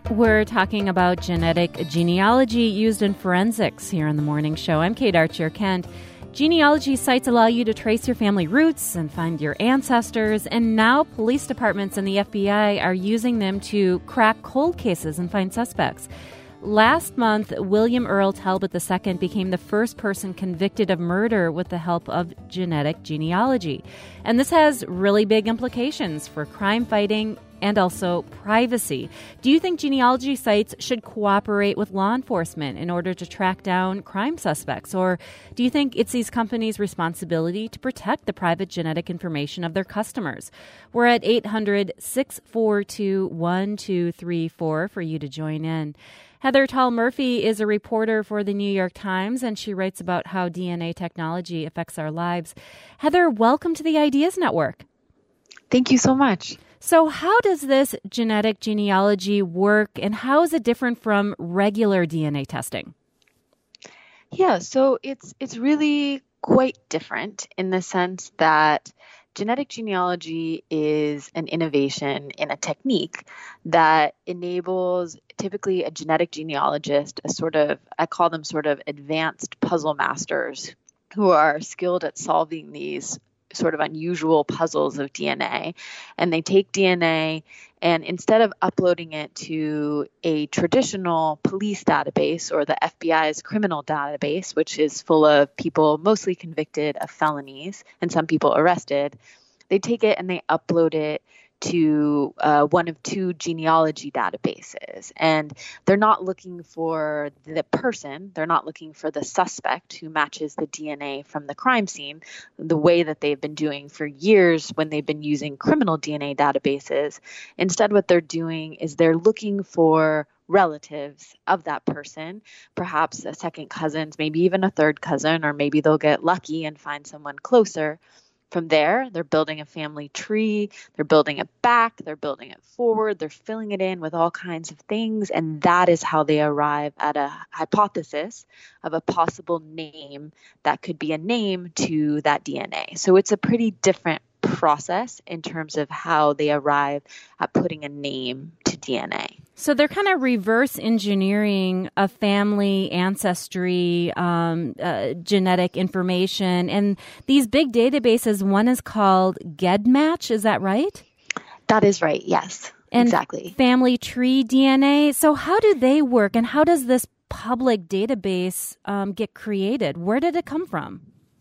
We're talking about genetic genealogy used in forensics here on The Morning Show. I'm Kate Archer-Kent. Genealogy sites allow you to trace your family roots and find your ancestors, and now police departments and the FBI are using them to crack cold cases and find suspects. Last month, William Earl Talbot II became the first person convicted of murder with the help of genetic genealogy. And this has really big implications for crime fighting and also privacy. Do you think genealogy sites should cooperate with law enforcement in order to track down crime suspects? Or do you think it's these companies' responsibility to protect the private genetic information of their customers? We're at 800-642-1234 for you to join in. Heather Tall Murphy is a reporter for the New York Times, and she writes about how DNA technology affects our lives. Heather, welcome to the Ideas Network. Thank you so much. So how does this genetic genealogy work, and how is it different from regular DNA testing? Yeah, so it's really quite different in the sense that genetic genealogy is an innovation in a technique that enables typically a genetic genealogist, I call them sort of advanced puzzle masters who are skilled at solving these sort of unusual puzzles of DNA. And they take DNA and instead of uploading it to a traditional police database or the FBI's criminal database, which is full of people mostly convicted of felonies and some people arrested, they take it and they upload it to one of two genealogy databases. And they're not looking for the person, they're not looking for the suspect who matches the DNA from the crime scene, the way that they've been doing for years when they've been using criminal DNA databases. Instead, what they're doing is they're looking for relatives of that person, perhaps a second cousin, maybe even a third cousin, or maybe they'll get lucky and find someone closer. From there, they're building a family tree, they're building it back, they're building it forward, they're filling it in with all kinds of things, and that is how they arrive at a hypothesis of a possible name that could be a name to that DNA. So it's a pretty different process in terms of how they arrive at putting a name to DNA. So they're kind of reverse engineering a family ancestry, genetic information. And these big databases, one is called GEDmatch. Is that right? That is right. Yes, and exactly. Family tree DNA. So how do they work? And how does this public database get created? Where did it come from?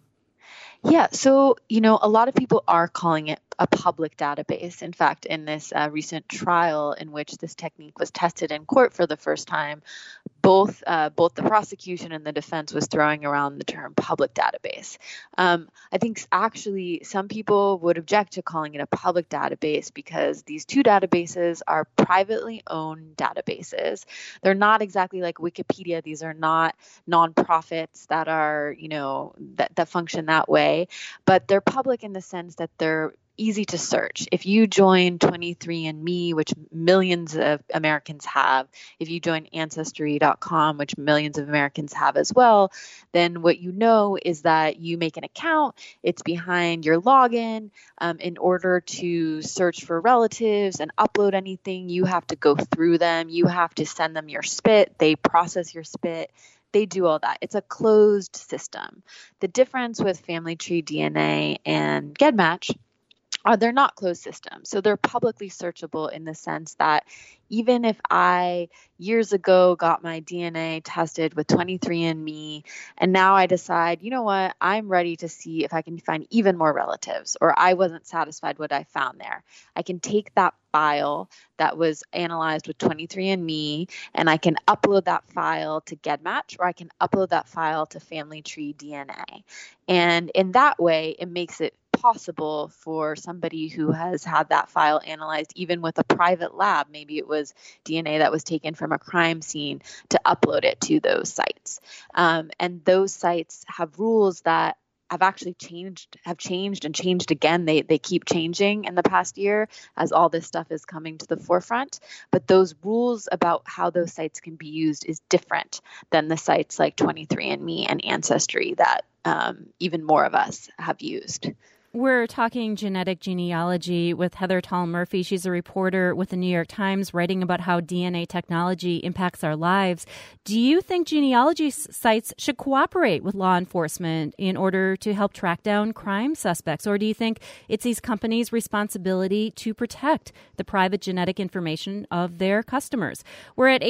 Yeah, so, a lot of people are calling it a public database. In fact, in this recent trial in which this technique was tested in court for the first time, both the prosecution and the defense was throwing around the term public database. I think actually some people would object to calling it a public database because these two databases are privately owned databases. They're not exactly like Wikipedia. These are not nonprofits that are, that function that way, but they're public in the sense that they're easy to search. If you join 23andMe, which millions of Americans have, if you join Ancestry.com, which millions of Americans have as well, then what you know is that you make an account, it's behind your login. In order to search for relatives and upload anything, you have to go through them. You have to send them your spit. They process your spit. They do all that. It's a closed system. The difference with Family Tree DNA and GEDmatch they're not closed systems. So they're publicly searchable in the sense that even if I years ago got my DNA tested with 23andMe and now I decide, you know what, I'm ready to see if I can find even more relatives, or I wasn't satisfied what I found there, I can take that file that was analyzed with 23andMe and I can upload that file to GEDmatch, or I can upload that file to Family Tree DNA. And in that way, it makes it possible for somebody who has had that file analyzed, even with a private lab, maybe it was DNA that was taken from a crime scene, to upload it to those sites. And those sites have rules that have actually changed and changed again. They keep changing in the past year as all this stuff is coming to the forefront. But those rules about how those sites can be used is different than the sites like 23andMe and Ancestry that even more of us have used. We're talking genetic genealogy with Heather Tall-Murphy. She's a reporter with the New York Times writing about how DNA technology impacts our lives. Do you think genealogy sites should cooperate with law enforcement in order to help track down crime suspects? Or do you think it's these companies' responsibility to protect the private genetic information of their customers? We're at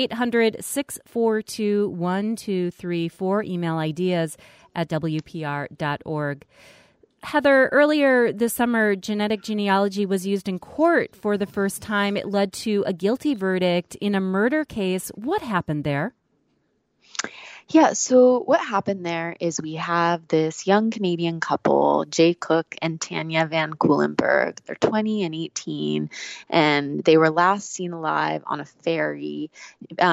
800-642-1234. Email ideas at WPR.org. Heather, earlier this summer, genetic genealogy was used in court for the first time. It led to a guilty verdict in a murder case. What happened there? Yeah, so what happened there is we have this young Canadian couple, Jay Cook and Tanya Van Cuylenburg. They're 20 and 18, and they were last seen alive on a ferry they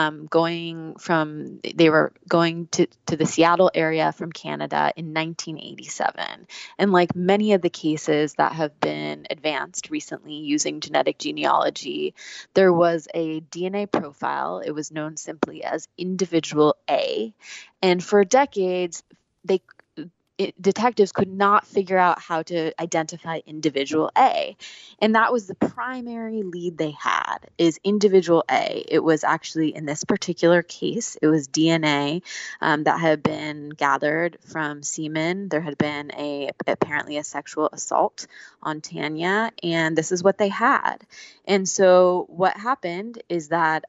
were going to the Seattle area from Canada in 1987. And like many of the cases that have been advanced recently using genetic genealogy, there was a DNA profile. It was known simply as Individual A. And for decades, detectives could not figure out how to identify Individual A. And that was the primary lead they had, is Individual A. It was actually, in this particular case, it was DNA that had been gathered from semen. There had been apparently a sexual assault on Tanya, and this is what they had. And so what happened is that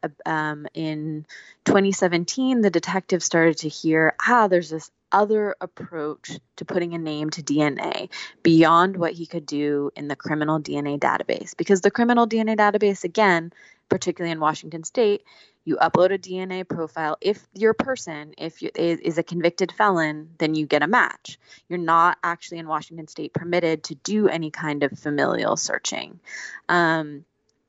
in 2017, the detectives started to hear, there's this other approach to putting a name to DNA beyond what he could do in the criminal DNA database. Because the criminal DNA database, again, particularly in Washington state, you upload a DNA profile. If your person is a convicted felon, then you get a match. You're not actually in Washington state permitted to do any kind of familial searching. And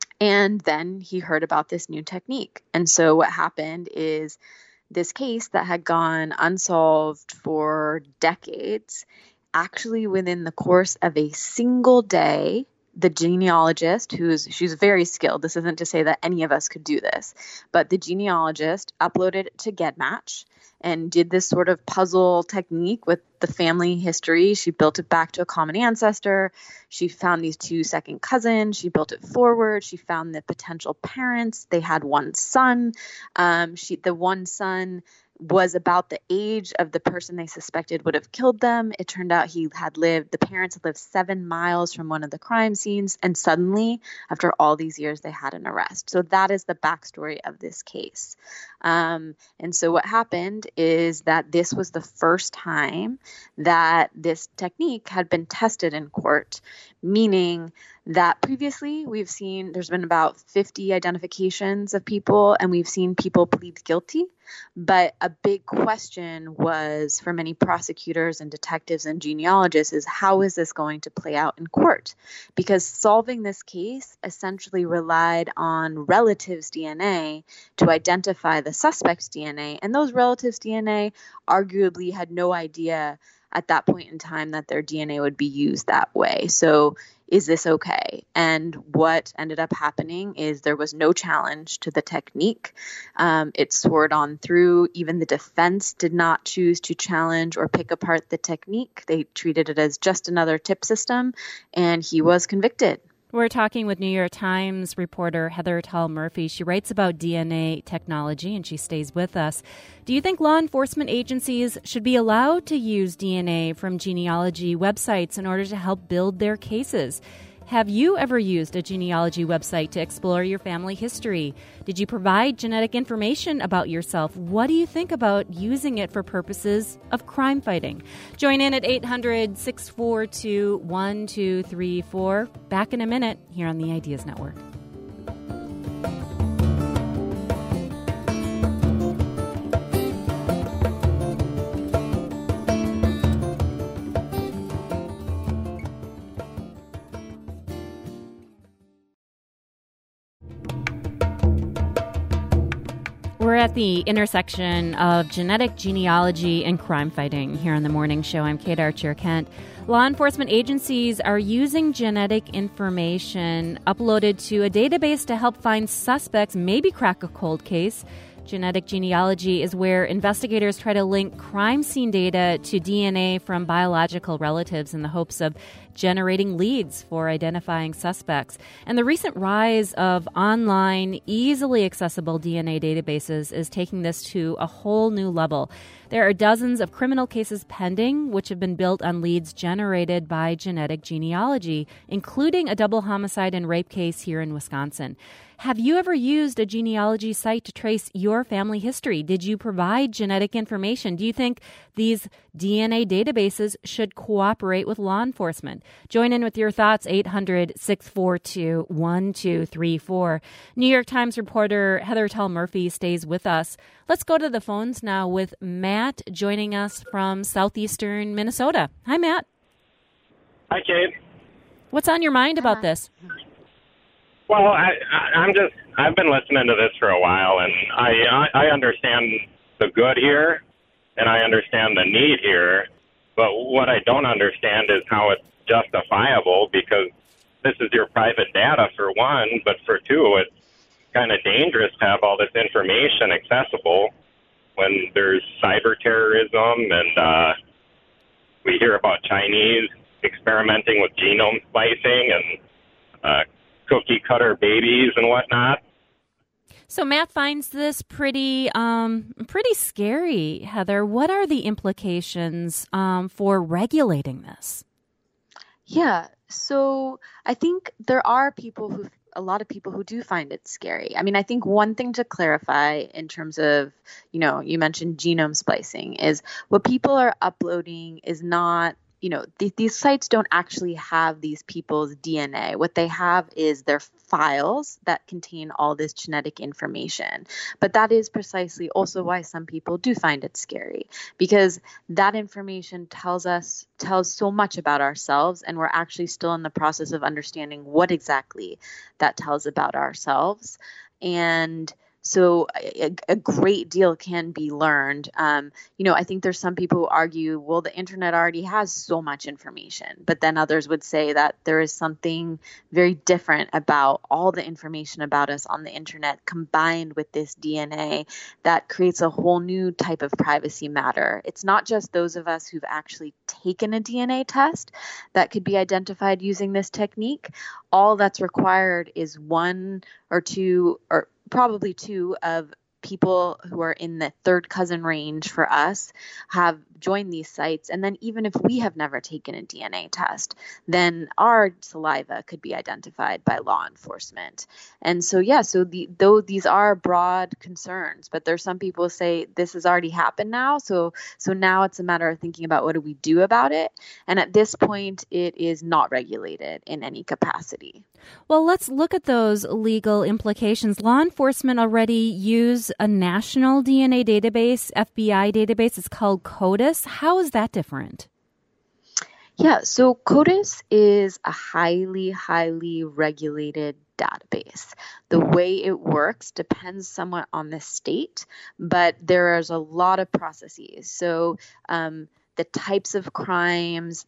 then he heard about this new technique. And so what happened is this case that had gone unsolved for decades, actually within the course of a single day, the genealogist, she's very skilled. This isn't to say that any of us could do this, but the genealogist uploaded to GetMatch and did this sort of puzzle technique with the family history. She built it back to a common ancestor. She found these two second cousins. She built it forward. She found the potential parents. They had one son. The one son was about the age of the person they suspected would have killed them. It turned out the parents had lived 7 miles from one of the crime scenes, and suddenly, after all these years, they had an arrest. So that is the backstory of this case. And so what happened is that this was the first time that this technique had been tested in court, meaning that previously there's been about 50 identifications of people, and we've seen people plead guilty. But a big question was for many prosecutors and detectives and genealogists is, how is this going to play out in court? Because solving this case essentially relied on relatives' DNA to identify the suspect's DNA. And those relatives' DNA arguably had no idea at that point in time that their DNA would be used that way. So is this okay? And what ended up happening is there was no challenge to the technique. It soared on through. Even the defense did not choose to challenge or pick apart the technique. They treated it as just another tip system, and he was convicted. We're talking with New York Times reporter Heather Tall-Murphy. She writes about DNA technology, and she stays with us. Do you think law enforcement agencies should be allowed to use DNA from genealogy websites in order to help build their cases? Have you ever used a genealogy website to explore your family history? Did you provide genetic information about yourself? What do you think about using it for purposes of crime fighting? Join in at 800-642-1234. Back in a minute here on the Ideas Network. We're at the intersection of genetic genealogy and crime fighting here on the morning show. I'm Kate Archer-Kent. Law enforcement agencies are using genetic information uploaded to a database to help find suspects, maybe crack a cold case, Genetic genealogy is where investigators try to link crime scene data to DNA from biological relatives in the hopes of generating leads for identifying suspects. And the recent rise of online, easily accessible DNA databases is taking this to a whole new level. There are dozens of criminal cases pending, which have been built on leads generated by genetic genealogy, including a double homicide and rape case here in Wisconsin. Have you ever used a genealogy site to trace your family history? Did you provide genetic information? Do you think these DNA databases should cooperate with law enforcement? Join in with your thoughts, 800-642-1234. New York Times reporter Heather Tell Murphy stays with us. Let's go to the phones now with Matt joining us from southeastern Minnesota. Hi, Matt. Hi, Kate. What's on your mind about this? Well, I've been listening to this for a while, and I understand the good here, and I understand the need here, but what I don't understand is how it's justifiable, because this is your private data, for one, but for two, it's kind of dangerous to have all this information accessible when there's cyber terrorism, and we hear about Chinese experimenting with genome splicing and cookie cutter babies and whatnot. So Matt finds this pretty scary, Heather. What are the implications for regulating this? Yeah, so I think there are a lot of people who do find it scary. I mean, I think one thing to clarify in terms of, you mentioned genome splicing, is what people are uploading is not, these sites don't actually have these people's DNA. What they have is their files that contain all this genetic information. But that is precisely also why some people do find it scary, because that information tells so much about ourselves, and we're actually still in the process of understanding what exactly that tells about ourselves. And so a great deal can be learned. I think there's some people who argue, well, the internet already has so much information, but then others would say that there is something very different about all the information about us on the internet combined with this DNA that creates a whole new type of privacy matter. It's not just those of us who've actually taken a DNA test that could be identified using this technique. All that's required is one or two, or probably two, of people who are in the third cousin range for us have joined these sites. And then even if we have never taken a DNA test, then our saliva could be identified by law enforcement. And so, though these are broad concerns, but there's some people who say this has already happened now. So now it's a matter of thinking about, what do we do about it? And at this point, it is not regulated in any capacity. Well, let's look at those legal implications. Law enforcement already use a national DNA database, FBI database. It's called CODIS. How is that different? Yeah, so CODIS is a highly, highly regulated database. The way it works depends somewhat on the state, but there is a lot of processes. So the types of crimes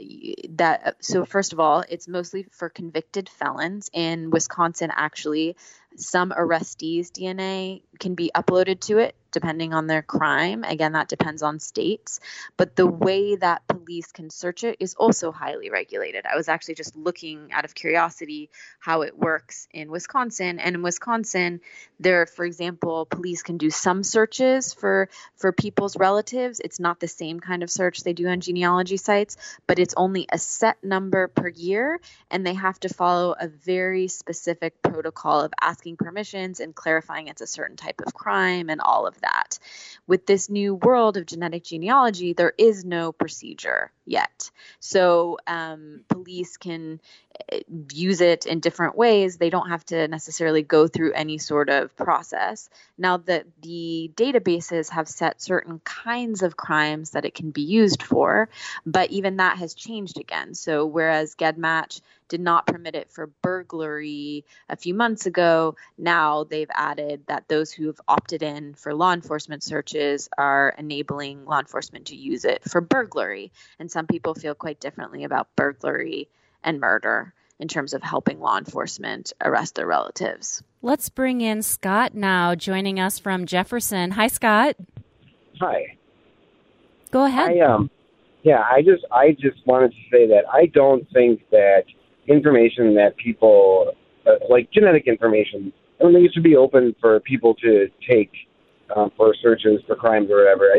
so first of all, it's mostly for convicted felons. In Wisconsin, actually, some arrestees' DNA can be uploaded to it depending on their crime. Again, that depends on states. But the way that police can search it is also highly regulated. I was actually just looking out of curiosity how it works in Wisconsin. And in Wisconsin, for example, police can do some searches for people's relatives. It's not the same kind of search they do on genealogy sites, but it's only a set number per year. And they have to follow a very specific protocol of asking permissions and clarifying it's a certain type of crime and all of that. With this new world of genetic genealogy, there is no procedure yet. So police can use it in different ways. They don't have to necessarily go through any sort of process. Now that the databases have set certain kinds of crimes that it can be used for, but even that has changed again. So whereas GEDmatch did not permit it for burglary a few months ago, now they've added that those who have opted in for law enforcement searches are enabling law enforcement to use it for burglary. And some people feel quite differently about burglary and murder. in terms of helping law enforcement arrest their relatives. Let's bring in Scott now, joining us from Jefferson. Hi, Scott. Hi. Go ahead. I just wanted to say that I don't think that information that people, like genetic information, I don't think it should be open for people to take for searches for crimes or whatever.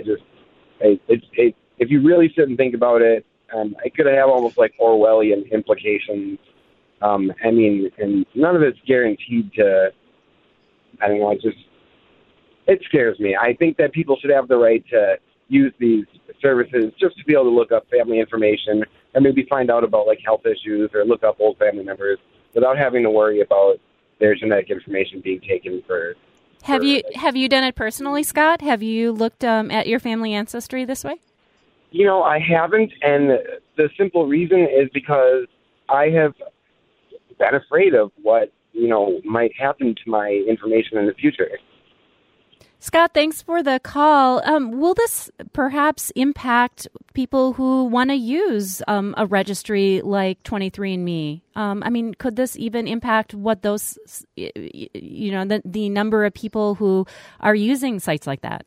If you really sit and think about it, it could have almost like Orwellian implications. And none of it's guaranteed to, it scares me. I think that people should have the right to use these services just to be able to look up family information and maybe find out about like health issues or look up old family members without having to worry about their genetic information being taken for. Have you done it personally, Scott? Have you looked at your family ancestry this way? I haven't, and the simple reason is because I have been afraid of what, might happen to my information in the future. Scott, thanks for the call. Will this perhaps impact people who want to use a registry like 23andMe? Could this even impact what those, the number of people who are using sites like that?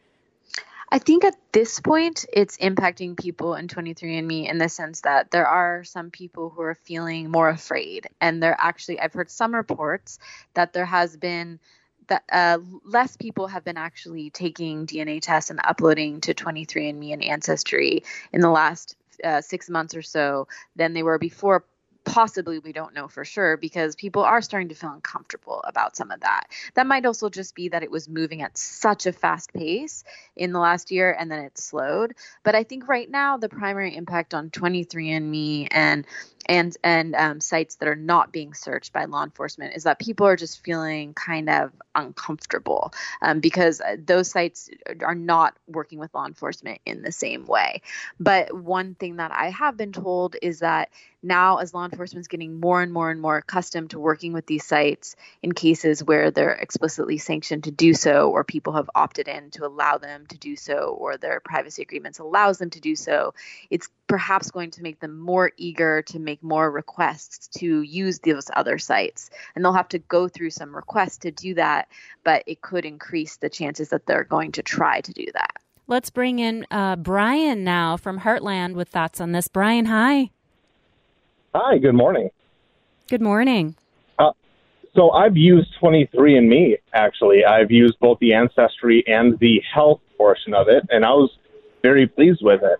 I think at this point, it's impacting people in 23andMe in the sense that there are some people who are feeling more afraid. And I've heard some reports that there has been that less people have been actually taking DNA tests and uploading to 23andMe and Ancestry in the last 6 months or so than they were before. Possibly, we don't know for sure, because people are starting to feel uncomfortable about some of that. That might also just be that it was moving at such a fast pace in the last year and then it slowed. But I think right now the primary impact on 23andMe and sites that are not being searched by law enforcement is that people are just feeling kind of uncomfortable because those sites are not working with law enforcement in the same way. But one thing that I have been told is that now, as law enforcement is getting more and more and more accustomed to working with these sites in cases where they're explicitly sanctioned to do so, or people have opted in to allow them to do so, or their privacy agreements allows them to do so, it's perhaps going to make them more eager to make more requests to use those other sites. And they'll have to go through some requests to do that, but it could increase the chances that they're going to try to do that. Let's bring in Brian now from Heartland with thoughts on this. Brian, hi. Hi, good morning. Good morning. So I've used 23andMe, actually. I've used both the Ancestry and the health portion of it, and I was very pleased with it.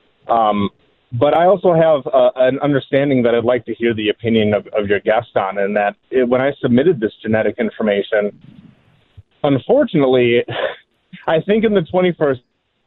But I also have an understanding that I'd like to hear the opinion of your guest on, and that when I submitted this genetic information, unfortunately, I think in the 21st...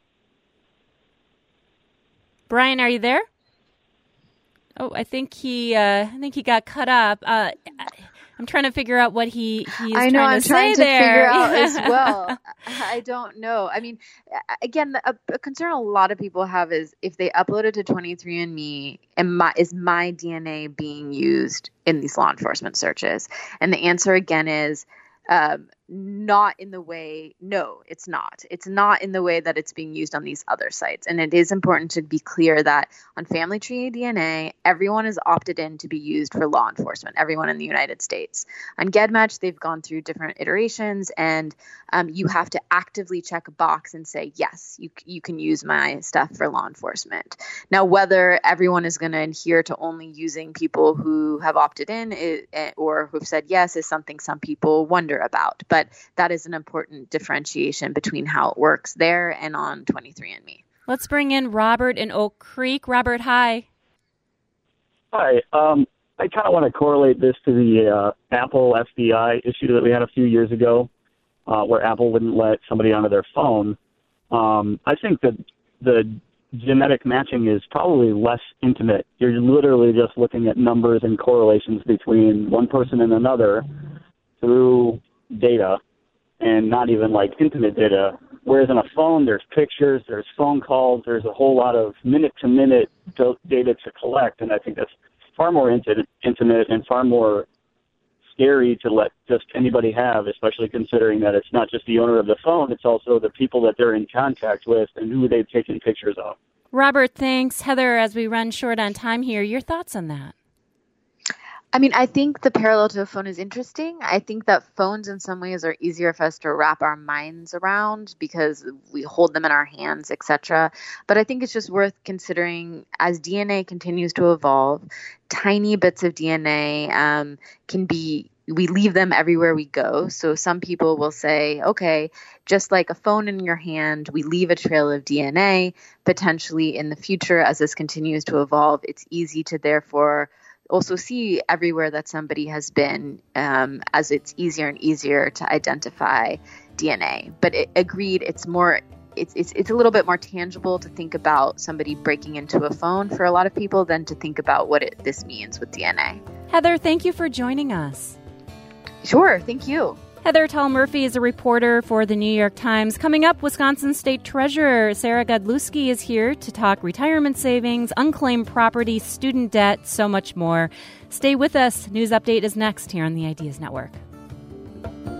Brian, are you there? Oh, I think he got cut up. I'm trying to figure out what he's trying to say there. Figure out as well. I don't know. I mean, again, a concern a lot of people have is if they upload it to 23andMe, is my DNA being used in these law enforcement searches? And the answer again is not in the way, no, it's not. It's not in the way that it's being used on these other sites. And it is important to be clear that on Family Tree DNA, everyone is opted in to be used for law enforcement, everyone in the United States. On GEDmatch, they've gone through different iterations, and you have to actively check a box and say, yes, you can use my stuff for law enforcement. Now, whether everyone is going to adhere to only using people who have opted in or who've said yes is something some people wonder about. But that is an important differentiation between how it works there and on 23andMe. Let's bring in Robert in Oak Creek. Robert, hi. Hi. I kind of want to correlate this to the Apple FBI issue that we had a few years ago, where Apple wouldn't let somebody onto their phone. I think that the genetic matching is probably less intimate. You're literally just looking at numbers and correlations between one person and another through data, and not even like intimate data. Whereas on a phone, there's pictures, there's phone calls, there's a whole lot of minute-to-minute data to collect, and I think that's far more intimate and far more scary to let just anybody have, especially considering that it's not just the owner of the phone, it's also the people that they're in contact with and who they've taken pictures of. Robert, thanks. Heather, as we run short on time here, your thoughts on that? I mean, I think the parallel to a phone is interesting. I think that phones in some ways are easier for us to wrap our minds around because we hold them in our hands, etc. But I think it's just worth considering as DNA continues to evolve, tiny bits of DNA we leave them everywhere we go. So some people will say, okay, just like a phone in your hand, we leave a trail of DNA. Potentially in the future, as this continues to evolve, it's easy to therefore also see everywhere that somebody has been, as it's easier and easier to identify DNA. But agreed, it's a little bit more tangible to think about somebody breaking into a phone for a lot of people than to think about what this means with DNA. Heather, thank you for joining us. Sure, thank you. Heather Tall-Murphy is a reporter for the New York Times. Coming up, Wisconsin State Treasurer Sarah Godlewski is here to talk retirement savings, unclaimed property, student debt, so much more. Stay with us. News Update is next here on the Ideas Network.